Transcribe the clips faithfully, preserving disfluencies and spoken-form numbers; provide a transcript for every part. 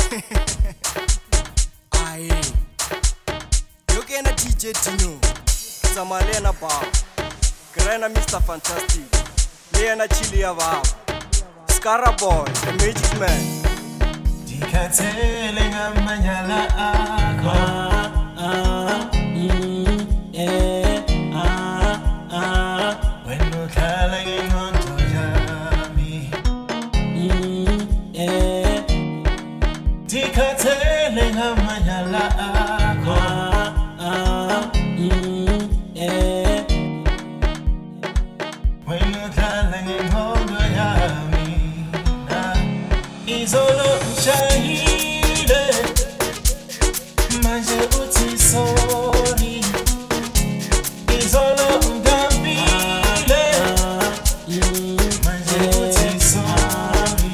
Aye. You can a D J Tino. Samalena Bob. Grana Mister Fantastic. Leana Chilia Bob. Scarra Boy, the Magic Man. Dikateleng amanyala akho. Ah, mm, eh, ah, ah. When ukhala ngengqondo yami. Mm, eh. Dikateleng amanyala akho. Ah, mm, eh. When ukhala ngengqondo yami. Izolo ngishayile manje uthi sorry. Izolo ngidambile manje uthi sorry.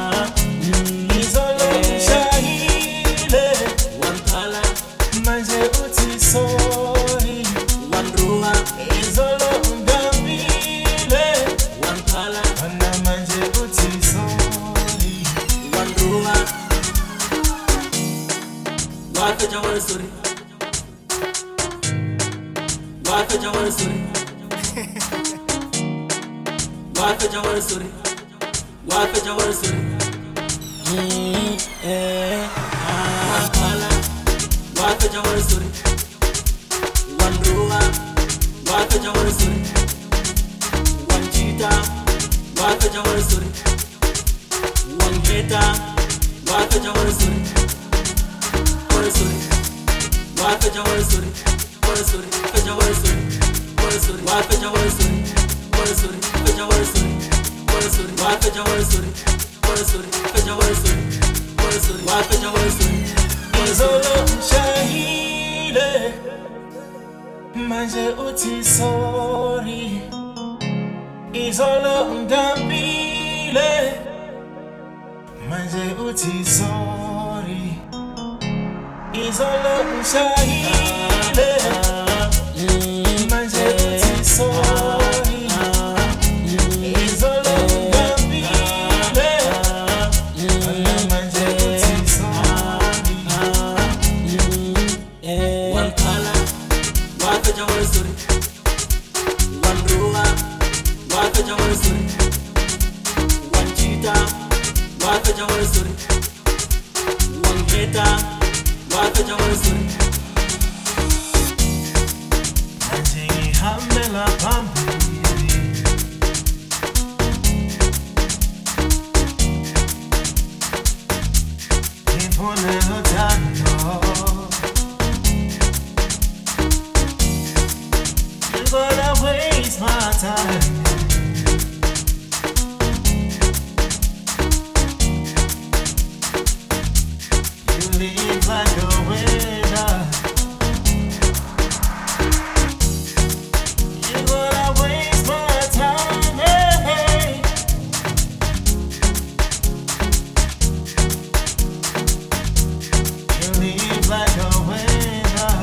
Izolo ngishayile Wampala, manje uthi sorry. Wandruwa, Izolo ngidambile Wampala, wena manje uthi sorry. Wandruwa. Waka jawar suri. Waka jawar suri. Waka jawar suri. Waka jawar suri. Mm, eh, ah. Wampala, waka jawar suri. Wandruwa, waka jawar suri. Wanjita, waka jawar suri. Wangeta, waka jawar suri. Wara suri, waka jawar suri. Wara suri, ka jawar suri. Wara suri, waka jawar suri. Wara suri, ka jawar suri. Wara suri, waka jawar suri. Wara suri, ka jawar suri. Wara suri, waka jawar suri. Izolo ngishayile manje uthi sorry. Izolo ngidambile manje uthi sorry. Izolo ngishayile manje uthi sorry. Izolo ngidambile wena manje uthi sorry. Wampala, waka jawar suri. Wandruwa, waka jawar suri. Wanjita, waka jawar suri. Wangeta, waka jawar suri. Manje ngihambela phambili ngifuna uthando. You're gonna waste my time. You leave like a winner. You're gonna waste my time. Hey. You leave like a winner.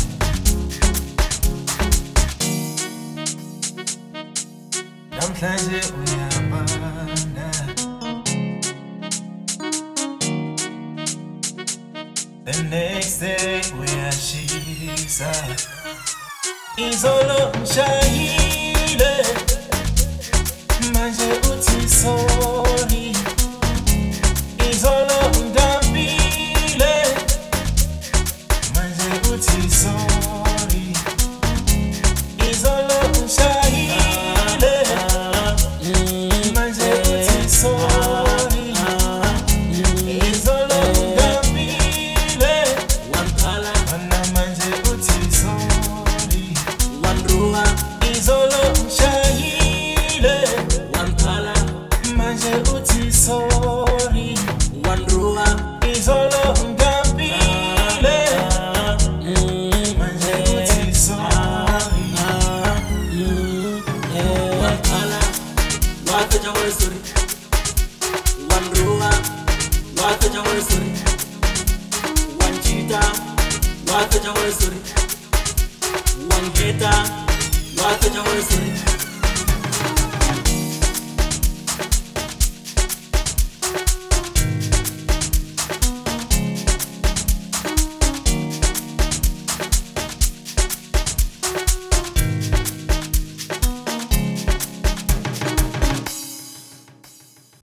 Namhlanje uyabanda. The next day uyashisa. Izolo ngishayile manje uthi sorry. Izolo ngidambile manje uthi sorry. Izolo ngishayile manje uthi sorry. Izolo ngidambile Wampala, wena manje uthi sorry. Wandruwa, Izolo ngishayile Wampala, manje uthi sorry. Wandruwa. Izolo ngidambile Mm, manje uthi sorry. mm, eh. Wampala, waka jawar suri. Wandruwa, waka jawar suri. Wanjita, waka jawar suri. Wangeta, waka jawar suri.